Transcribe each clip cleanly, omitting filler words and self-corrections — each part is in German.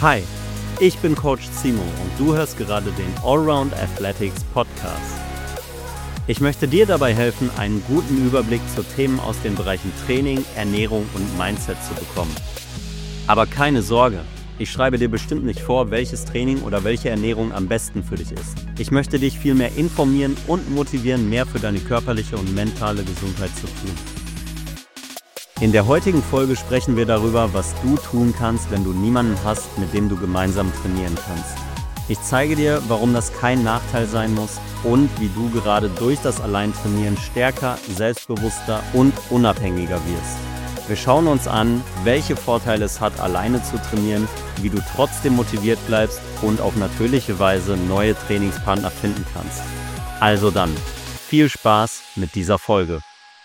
Hi, ich bin Coach Simo und du hörst gerade den Allround Athletics Podcast. Ich möchte dir dabei helfen, einen guten Überblick zu Themen aus den Bereichen Training, Ernährung und Mindset zu bekommen. Aber keine Sorge, ich schreibe dir bestimmt nicht vor, welches Training oder welche Ernährung am besten für dich ist. Ich möchte dich vielmehr informieren und motivieren, mehr für deine körperliche und mentale Gesundheit zu tun. In der heutigen Folge sprechen wir darüber, was du tun kannst, wenn du niemanden hast, mit dem du gemeinsam trainieren kannst. Ich zeige dir, warum das kein Nachteil sein muss und wie du gerade durch das Alleintrainieren stärker, selbstbewusster und unabhängiger wirst. Wir schauen uns an, welche Vorteile es hat, alleine zu trainieren, wie du trotzdem motiviert bleibst und auf natürliche Weise neue Trainingspartner finden kannst. Also dann, viel Spaß mit dieser Folge.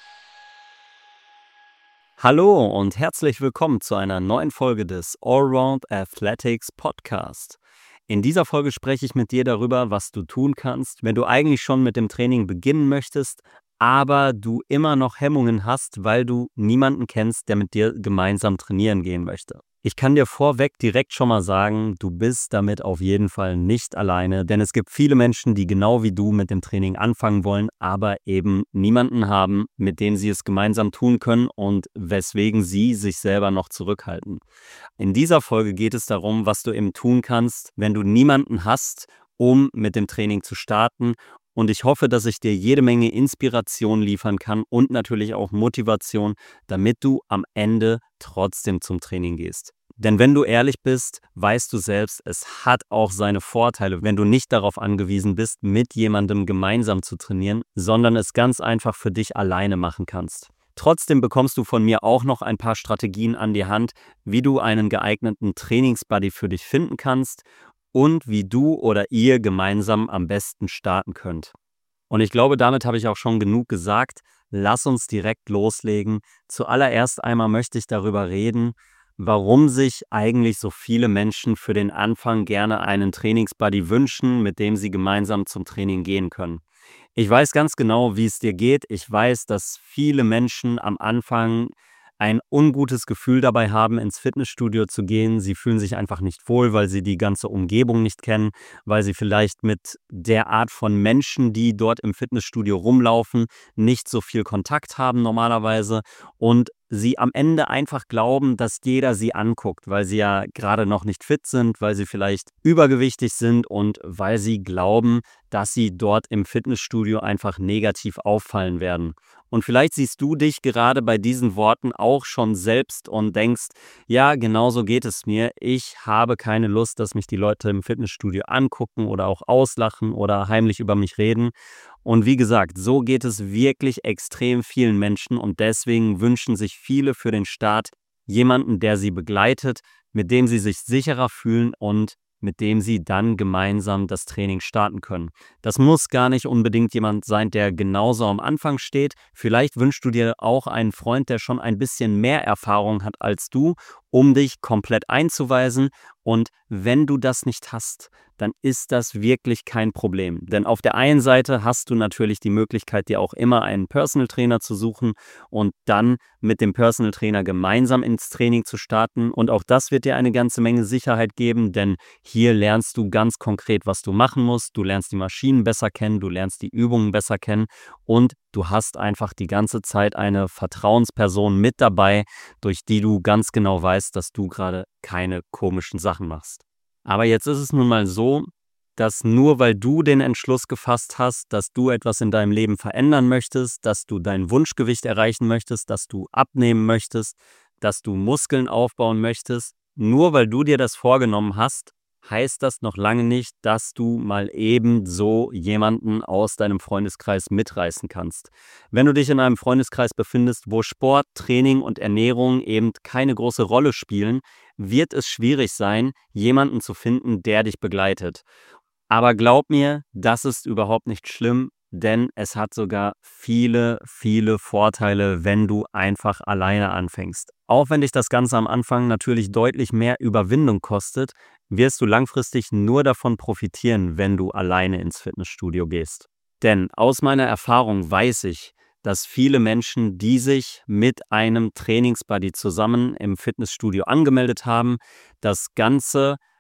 Hallo und herzlich willkommen zu einer neuen Folge des Allround Athletics Podcast. In dieser Folge spreche ich mit dir darüber, was du tun kannst, wenn du eigentlich schon mit dem Training beginnen möchtest, aber du immer noch Hemmungen hast, weil du niemanden kennst, der mit dir gemeinsam trainieren gehen möchte. Ich kann dir vorweg direkt schon mal sagen, du bist damit auf jeden Fall nicht alleine, denn es gibt viele Menschen, die genau wie du mit dem Training anfangen wollen, aber eben niemanden haben, mit dem sie es gemeinsam tun können und weswegen sie sich selber noch zurückhalten. In dieser Folge geht es darum, was du eben tun kannst, wenn du niemanden hast, um mit dem Training zu starten. Und ich hoffe, dass ich dir jede Menge Inspiration liefern kann und natürlich auch Motivation, damit du am Ende trotzdem zum Training gehst. Denn wenn du ehrlich bist, weißt du selbst, es hat auch seine Vorteile, wenn du nicht darauf angewiesen bist, mit jemandem gemeinsam zu trainieren, sondern es ganz einfach für dich alleine machen kannst. Trotzdem bekommst du von mir auch noch ein paar Strategien an die Hand, wie du einen geeigneten Trainingsbuddy für dich finden kannst und wie du oder ihr gemeinsam am besten starten könnt. Und ich glaube, damit habe ich auch schon genug gesagt. Lass uns direkt loslegen. Zuallererst einmal möchte ich darüber reden, warum sich eigentlich so viele Menschen für den Anfang gerne einen Trainingsbuddy wünschen, mit dem sie gemeinsam zum Training gehen können. Ich weiß ganz genau, wie es dir geht. Ich weiß, dass viele Menschen am Anfang ein ungutes Gefühl dabei haben, ins Fitnessstudio zu gehen. Sie fühlen sich einfach nicht wohl, weil sie die ganze Umgebung nicht kennen, weil sie vielleicht mit der Art von Menschen, die dort im Fitnessstudio rumlaufen, nicht so viel Kontakt haben normalerweise und sie am Ende einfach glauben, dass jeder sie anguckt, weil sie ja gerade noch nicht fit sind, weil sie vielleicht übergewichtig sind und weil sie glauben, dass sie dort im Fitnessstudio einfach negativ auffallen werden. Und vielleicht siehst du dich gerade bei diesen Worten auch schon selbst und denkst, ja, genau so geht es mir. Ich habe keine Lust, dass mich die Leute im Fitnessstudio angucken oder auch auslachen oder heimlich über mich reden. Und wie gesagt, so geht es wirklich extrem vielen Menschen und deswegen wünschen sich viele für den Start jemanden, der sie begleitet, mit dem sie sich sicherer fühlen und mit dem sie dann gemeinsam das Training starten können. Das muss gar nicht unbedingt jemand sein, der genauso am Anfang steht. Vielleicht wünschst du dir auch einen Freund, der schon ein bisschen mehr Erfahrung hat als du, um dich komplett einzuweisen. Und wenn du das nicht hast, dann ist das wirklich kein Problem. Denn auf der einen Seite hast du natürlich die Möglichkeit, dir auch immer einen Personal Trainer zu suchen und dann mit dem Personal Trainer gemeinsam ins Training zu starten. Und auch das wird dir eine ganze Menge Sicherheit geben, denn hier lernst du ganz konkret, was du machen musst. Du lernst die Maschinen besser kennen, du lernst die Übungen besser kennen und du hast einfach die ganze Zeit eine Vertrauensperson mit dabei, durch die du ganz genau weißt, dass du gerade keine komischen Sachen machst. Aber jetzt ist es nun mal so, dass nur weil du den Entschluss gefasst hast, dass du etwas in deinem Leben verändern möchtest, dass du dein Wunschgewicht erreichen möchtest, dass du abnehmen möchtest, dass du Muskeln aufbauen möchtest, nur weil du dir das vorgenommen hast, heißt das noch lange nicht, dass du mal eben so jemanden aus deinem Freundeskreis mitreißen kannst. Wenn du dich in einem Freundeskreis befindest, wo Sport, Training und Ernährung eben keine große Rolle spielen, wird es schwierig sein, jemanden zu finden, der dich begleitet. Aber glaub mir, das ist überhaupt nicht schlimm, denn es hat sogar viele, viele Vorteile, wenn du einfach alleine anfängst. Auch wenn dich das Ganze am Anfang natürlich deutlich mehr Überwindung kostet, wirst du langfristig nur davon profitieren, wenn du alleine ins Fitnessstudio gehst. Denn aus meiner Erfahrung weiß ich, dass viele Menschen, die sich mit einem Trainingsbuddy zusammen im Fitnessstudio angemeldet haben, das Ganze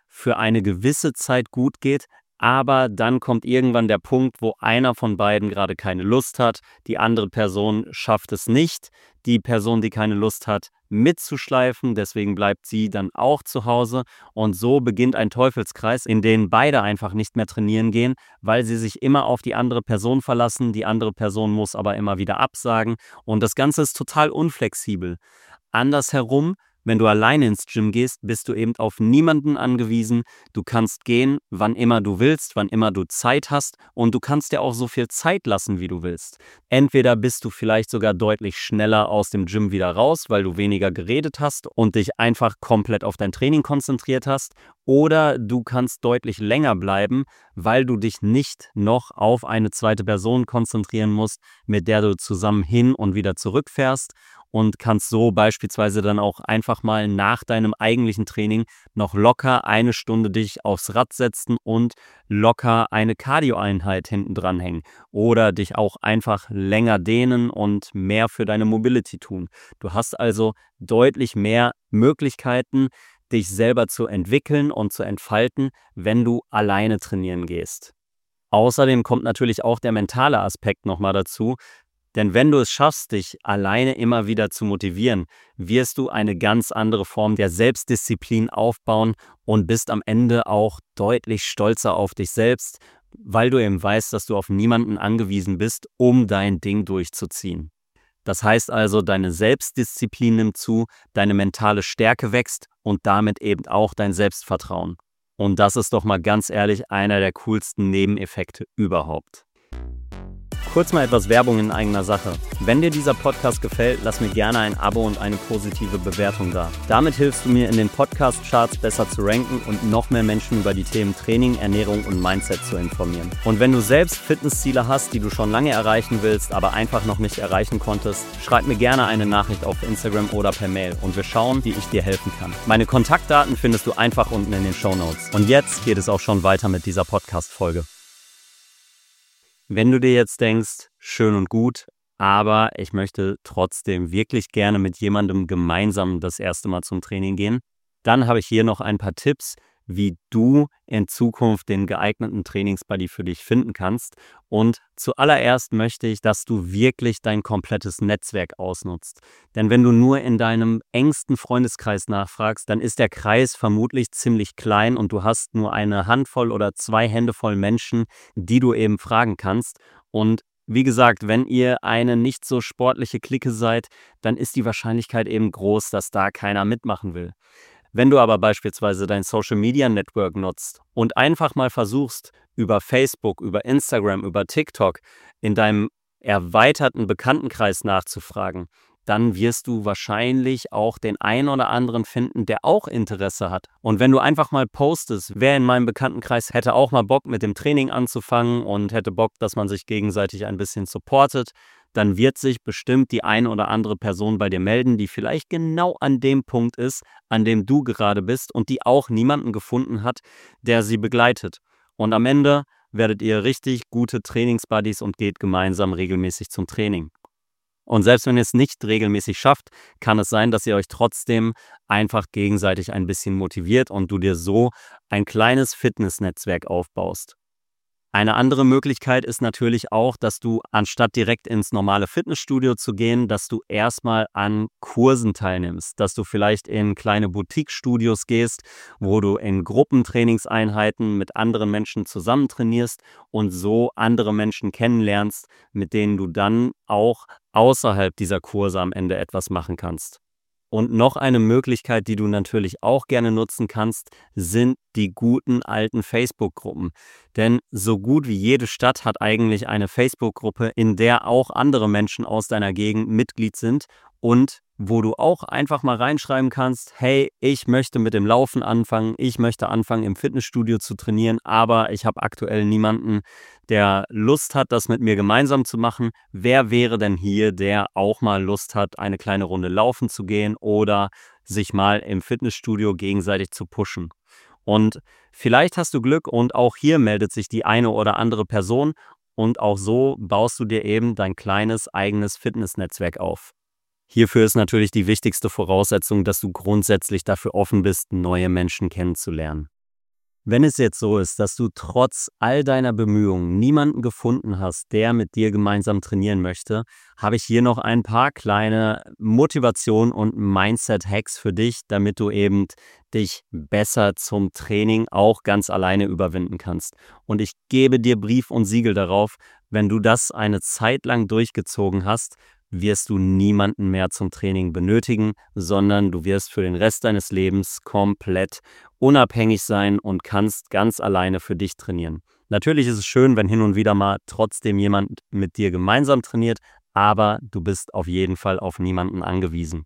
für eine gewisse Zeit gut geht, aber dann kommt irgendwann der Punkt, wo einer von beiden gerade keine Lust hat, die andere Person schafft es nicht, die Person, die keine Lust hat, mitzuschleifen, deswegen bleibt sie dann auch zu Hause und so beginnt ein Teufelskreis, in den beide einfach nicht mehr trainieren gehen, weil sie sich immer auf die andere Person verlassen, die andere Person muss aber immer wieder absagen und das Ganze ist total unflexibel. Andersherum, wenn du alleine ins Gym gehst, bist du eben auf niemanden angewiesen. Du kannst gehen, wann immer du willst, wann immer du Zeit hast und du kannst dir auch so viel Zeit lassen, wie du willst. Entweder bist du vielleicht sogar deutlich schneller aus dem Gym wieder raus, weil du weniger geredet hast und dich einfach komplett auf dein Training konzentriert hast, oder du kannst deutlich länger bleiben, weil du dich nicht noch auf eine zweite Person konzentrieren musst, mit der du zusammen hin und wieder zurückfährst. Und kannst so beispielsweise dann auch einfach mal nach deinem eigentlichen Training noch locker eine Stunde dich aufs Rad setzen und locker eine Cardio-Einheit hinten dran hängen. Oder dich auch einfach länger dehnen und mehr für deine Mobility tun. Du hast also deutlich mehr Möglichkeiten, dich selber zu entwickeln und zu entfalten, wenn du alleine trainieren gehst. Außerdem kommt natürlich auch der mentale Aspekt nochmal dazu. Denn wenn du es schaffst, dich alleine immer wieder zu motivieren, wirst du eine ganz andere Form der Selbstdisziplin aufbauen und bist am Ende auch deutlich stolzer auf dich selbst, weil du eben weißt, dass du auf niemanden angewiesen bist, um dein Ding durchzuziehen. Das heißt also, deine Selbstdisziplin nimmt zu, deine mentale Stärke wächst und damit eben auch dein Selbstvertrauen. Und das ist doch mal ganz ehrlich einer der coolsten Nebeneffekte überhaupt. Kurz mal etwas Werbung in eigener Sache. Wenn dir dieser Podcast gefällt, lass mir gerne ein Abo und eine positive Bewertung da. Damit hilfst du mir in den Podcast-Charts besser zu ranken und noch mehr Menschen über die Themen Training, Ernährung und Mindset zu informieren. Und wenn du selbst Fitnessziele hast, die du schon lange erreichen willst, aber einfach noch nicht erreichen konntest, schreib mir gerne eine Nachricht auf Instagram oder per Mail und wir schauen, wie ich dir helfen kann. Meine Kontaktdaten findest du einfach unten in den Shownotes. Und jetzt geht es auch schon weiter mit dieser Podcast-Folge. Wenn du dir jetzt denkst, schön und gut, aber ich möchte trotzdem wirklich gerne mit jemandem gemeinsam das erste Mal zum Training gehen, dann habe ich hier noch ein paar Tipps, wie du in Zukunft den geeigneten Trainingsbuddy für dich finden kannst. Und zuallererst möchte ich, dass du wirklich dein komplettes Netzwerk ausnutzt. Denn wenn du nur in deinem engsten Freundeskreis nachfragst, dann ist der Kreis vermutlich ziemlich klein und du hast nur eine Handvoll oder 2 Hände voll Menschen, die du eben fragen kannst. Und wie gesagt, wenn ihr eine nicht so sportliche Clique seid, dann ist die Wahrscheinlichkeit eben groß, dass da keiner mitmachen will. Wenn du aber beispielsweise dein Social Media Network nutzt und einfach mal versuchst, über Facebook, über Instagram, über TikTok in deinem erweiterten Bekanntenkreis nachzufragen, dann wirst du wahrscheinlich auch den einen oder anderen finden, der auch Interesse hat. Und wenn du einfach mal postest, wer in meinem Bekanntenkreis hätte auch mal Bock mit dem Training anzufangen und hätte Bock, dass man sich gegenseitig ein bisschen supportet, dann wird sich bestimmt die eine oder andere Person bei dir melden, die vielleicht genau an dem Punkt ist, an dem du gerade bist und die auch niemanden gefunden hat, der sie begleitet. Und am Ende werdet ihr richtig gute Trainingsbuddies und geht gemeinsam regelmäßig zum Training. Und selbst wenn ihr es nicht regelmäßig schafft, kann es sein, dass ihr euch trotzdem einfach gegenseitig ein bisschen motiviert und du dir so ein kleines Fitnessnetzwerk aufbaust. Eine andere Möglichkeit ist natürlich auch, dass du anstatt direkt ins normale Fitnessstudio zu gehen, dass du erstmal an Kursen teilnimmst, dass du vielleicht in kleine Boutique-Studios gehst, wo du in Gruppentrainingseinheiten mit anderen Menschen zusammen trainierst und so andere Menschen kennenlernst, mit denen du dann auch außerhalb dieser Kurse am Ende etwas machen kannst. Und noch eine Möglichkeit, die du natürlich auch gerne nutzen kannst, sind die guten alten Facebook-Gruppen. Denn so gut wie jede Stadt hat eigentlich eine Facebook-Gruppe, in der auch andere Menschen aus deiner Gegend Mitglied sind und wo du auch einfach mal reinschreiben kannst, hey, ich möchte mit dem Laufen anfangen, ich möchte anfangen im Fitnessstudio zu trainieren, aber ich habe aktuell niemanden, der Lust hat, das mit mir gemeinsam zu machen. Wer wäre denn hier, der auch mal Lust hat, eine kleine Runde laufen zu gehen oder sich mal im Fitnessstudio gegenseitig zu pushen? Und vielleicht hast du Glück und auch hier meldet sich die eine oder andere Person und auch so baust du dir eben dein kleines eigenes Fitnessnetzwerk auf. Hierfür ist natürlich die wichtigste Voraussetzung, dass du grundsätzlich dafür offen bist, neue Menschen kennenzulernen. Wenn es jetzt so ist, dass du trotz all deiner Bemühungen niemanden gefunden hast, der mit dir gemeinsam trainieren möchte, habe ich hier noch ein paar kleine Motivation- und Mindset-Hacks für dich, damit du eben dich besser zum Training auch ganz alleine überwinden kannst. Und ich gebe dir Brief und Siegel darauf, wenn du das eine Zeit lang durchgezogen hast, wirst du niemanden mehr zum Training benötigen, sondern du wirst für den Rest deines Lebens komplett unabhängig sein und kannst ganz alleine für dich trainieren. Natürlich ist es schön, wenn hin und wieder mal trotzdem jemand mit dir gemeinsam trainiert, aber du bist auf jeden Fall auf niemanden angewiesen.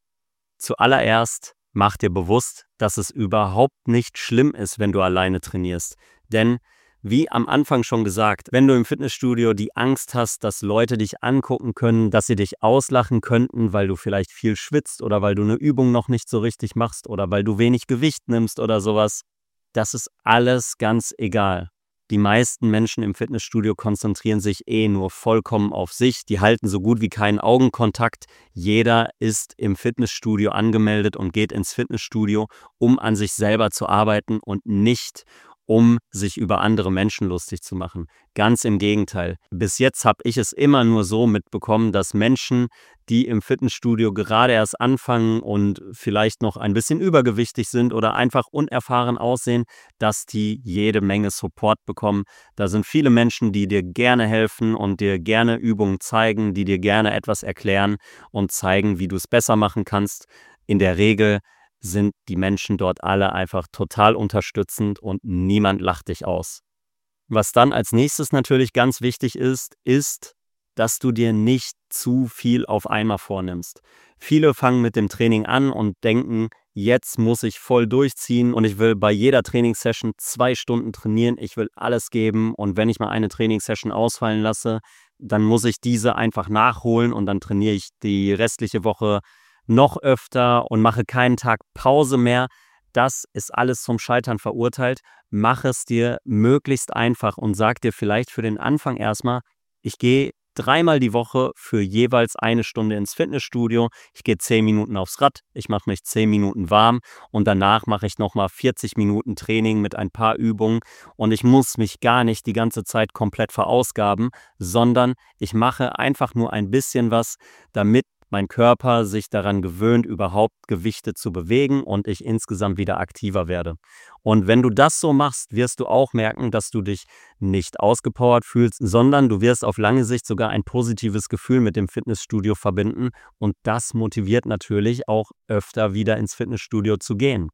Zuallererst mach dir bewusst, dass es überhaupt nicht schlimm ist, wenn du alleine trainierst. Denn wie am Anfang schon gesagt, wenn du im Fitnessstudio die Angst hast, dass Leute dich angucken können, dass sie dich auslachen könnten, weil du vielleicht viel schwitzt oder weil du eine Übung noch nicht so richtig machst oder weil du wenig Gewicht nimmst oder sowas, das ist alles ganz egal. Die meisten Menschen im Fitnessstudio konzentrieren sich nur vollkommen auf sich. Die halten so gut wie keinen Augenkontakt. Jeder ist im Fitnessstudio angemeldet und geht ins Fitnessstudio, um an sich selber zu arbeiten und nicht um sich über andere Menschen lustig zu machen. Ganz im Gegenteil. Bis jetzt habe ich es immer nur so mitbekommen, dass Menschen, die im Fitnessstudio gerade erst anfangen und vielleicht noch ein bisschen übergewichtig sind oder einfach unerfahren aussehen, dass die jede Menge Support bekommen. Da sind viele Menschen, die dir gerne helfen und dir gerne Übungen zeigen, die dir gerne etwas erklären und zeigen, wie du es besser machen kannst. In der Regel sind die Menschen dort alle einfach total unterstützend und niemand lacht dich aus. Was dann als nächstes natürlich ganz wichtig ist, dass du dir nicht zu viel auf einmal vornimmst. Viele fangen mit dem Training an und denken, jetzt muss ich voll durchziehen und ich will bei jeder Trainingssession 2 Stunden trainieren, ich will alles geben und wenn ich mal eine Trainingssession ausfallen lasse, dann muss ich diese einfach nachholen und dann trainiere ich die restliche Woche noch öfter und mache keinen Tag Pause mehr. Das ist alles zum Scheitern verurteilt. Mach es dir möglichst einfach und sag dir vielleicht für den Anfang erstmal, ich gehe 3-mal die Woche für jeweils 1 Stunde ins Fitnessstudio. Ich gehe 10 Minuten aufs Rad, ich mache mich 10 Minuten warm und danach mache ich nochmal 40 Minuten Training mit ein paar Übungen und ich muss mich gar nicht die ganze Zeit komplett verausgaben, sondern ich mache einfach nur ein bisschen was, damit mein Körper sich daran gewöhnt, überhaupt Gewichte zu bewegen und ich insgesamt wieder aktiver werde. Und wenn du das so machst, wirst du auch merken, dass du dich nicht ausgepowert fühlst, sondern du wirst auf lange Sicht sogar ein positives Gefühl mit dem Fitnessstudio verbinden und das motiviert natürlich auch öfter wieder ins Fitnessstudio zu gehen.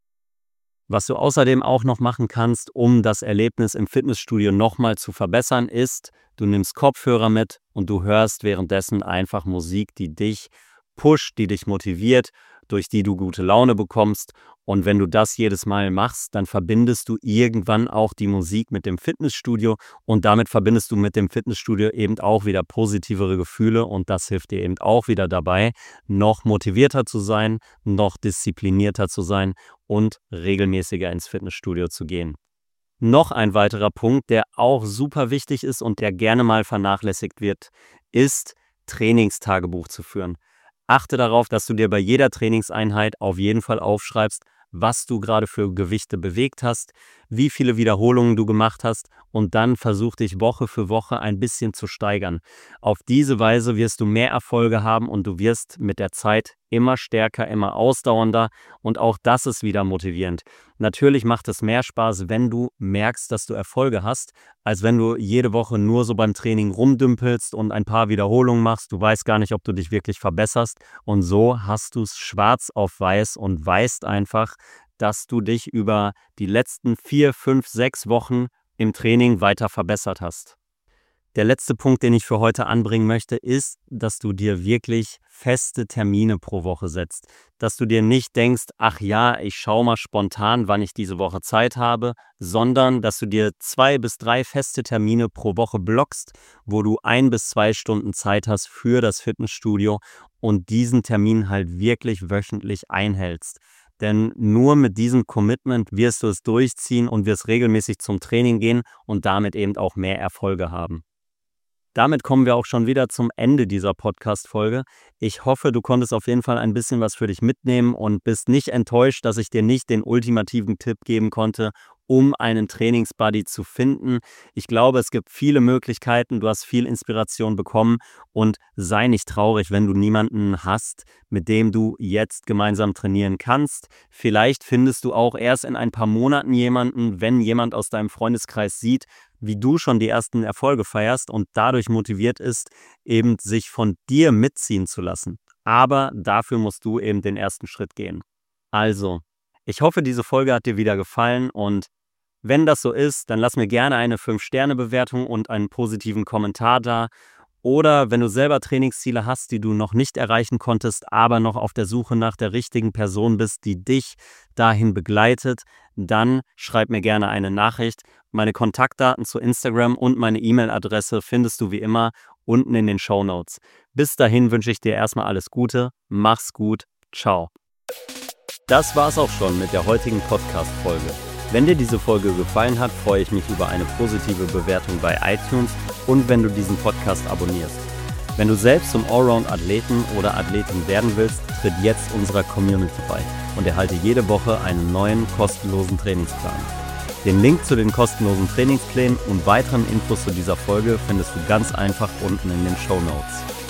Was du außerdem auch noch machen kannst, um das Erlebnis im Fitnessstudio nochmal zu verbessern, ist, du nimmst Kopfhörer mit und du hörst währenddessen einfach Musik, die dich pusht, die dich motiviert, durch die du gute Laune bekommst. Und wenn du das jedes Mal machst, dann verbindest du irgendwann auch die Musik mit dem Fitnessstudio und damit verbindest du mit dem Fitnessstudio eben auch wieder positivere Gefühle und das hilft dir eben auch wieder dabei, noch motivierter zu sein, noch disziplinierter zu sein und regelmäßiger ins Fitnessstudio zu gehen. Noch ein weiterer Punkt, der auch super wichtig ist und der gerne mal vernachlässigt wird, ist Trainingstagebuch zu führen. Achte darauf, dass du dir bei jeder Trainingseinheit auf jeden Fall aufschreibst, was du gerade für Gewichte bewegt hast, wie viele Wiederholungen du gemacht hast und dann versuch dich Woche für Woche ein bisschen zu steigern. Auf diese Weise wirst du mehr Erfolge haben und du wirst mit der Zeit immer stärker, immer ausdauernder und auch das ist wieder motivierend. Natürlich macht es mehr Spaß, wenn du merkst, dass du Erfolge hast, als wenn du jede Woche nur so beim Training rumdümpelst und ein paar Wiederholungen machst. Du weißt gar nicht, ob du dich wirklich verbesserst und so hast du es schwarz auf weiß und weißt einfach, dass du dich über die letzten 4, 5, 6 Wochen im Training weiter verbessert hast. Der letzte Punkt, den ich für heute anbringen möchte, ist, dass du dir wirklich feste Termine pro Woche setzt. Dass du dir nicht denkst, ach ja, ich schaue mal spontan, wann ich diese Woche Zeit habe, sondern dass du dir 2 bis 3 feste Termine pro Woche blockst, wo du 1 bis 2 Stunden Zeit hast für das Fitnessstudio und diesen Termin halt wirklich wöchentlich einhältst. Denn nur mit diesem Commitment wirst du es durchziehen und wirst regelmäßig zum Training gehen und damit eben auch mehr Erfolge haben. Damit kommen wir auch schon wieder zum Ende dieser Podcast-Folge. Ich hoffe, du konntest auf jeden Fall ein bisschen was für dich mitnehmen und bist nicht enttäuscht, dass ich dir nicht den ultimativen Tipp geben konnte, um einen Trainingsbuddy zu finden. Ich glaube, es gibt viele Möglichkeiten, du hast viel Inspiration bekommen und sei nicht traurig, wenn du niemanden hast, mit dem du jetzt gemeinsam trainieren kannst. Vielleicht findest du auch erst in ein paar Monaten jemanden, wenn jemand aus deinem Freundeskreis sieht, wie du schon die ersten Erfolge feierst und dadurch motiviert ist, eben sich von dir mitziehen zu lassen. Aber dafür musst du eben den ersten Schritt gehen. Also, ich hoffe, diese Folge hat dir wieder gefallen und wenn das so ist, dann lass mir gerne eine 5-Sterne-Bewertung und einen positiven Kommentar da. Oder wenn du selber Trainingsziele hast, die du noch nicht erreichen konntest, aber noch auf der Suche nach der richtigen Person bist, die dich dahin begleitet, dann schreib mir gerne eine Nachricht. Meine Kontaktdaten zu Instagram und meine E-Mail-Adresse findest du wie immer unten in den Shownotes. Bis dahin wünsche ich dir erstmal alles Gute, mach's gut, ciao. Das war's auch schon mit der heutigen Podcast-Folge. Wenn dir diese Folge gefallen hat, freue ich mich über eine positive Bewertung bei iTunes und wenn du diesen Podcast abonnierst. Wenn du selbst zum Allround-Athleten oder Athletin werden willst, tritt jetzt unserer Community bei und erhalte jede Woche einen neuen kostenlosen Trainingsplan. Den Link zu den kostenlosen Trainingsplänen und weiteren Infos zu dieser Folge findest du ganz einfach unten in den Shownotes.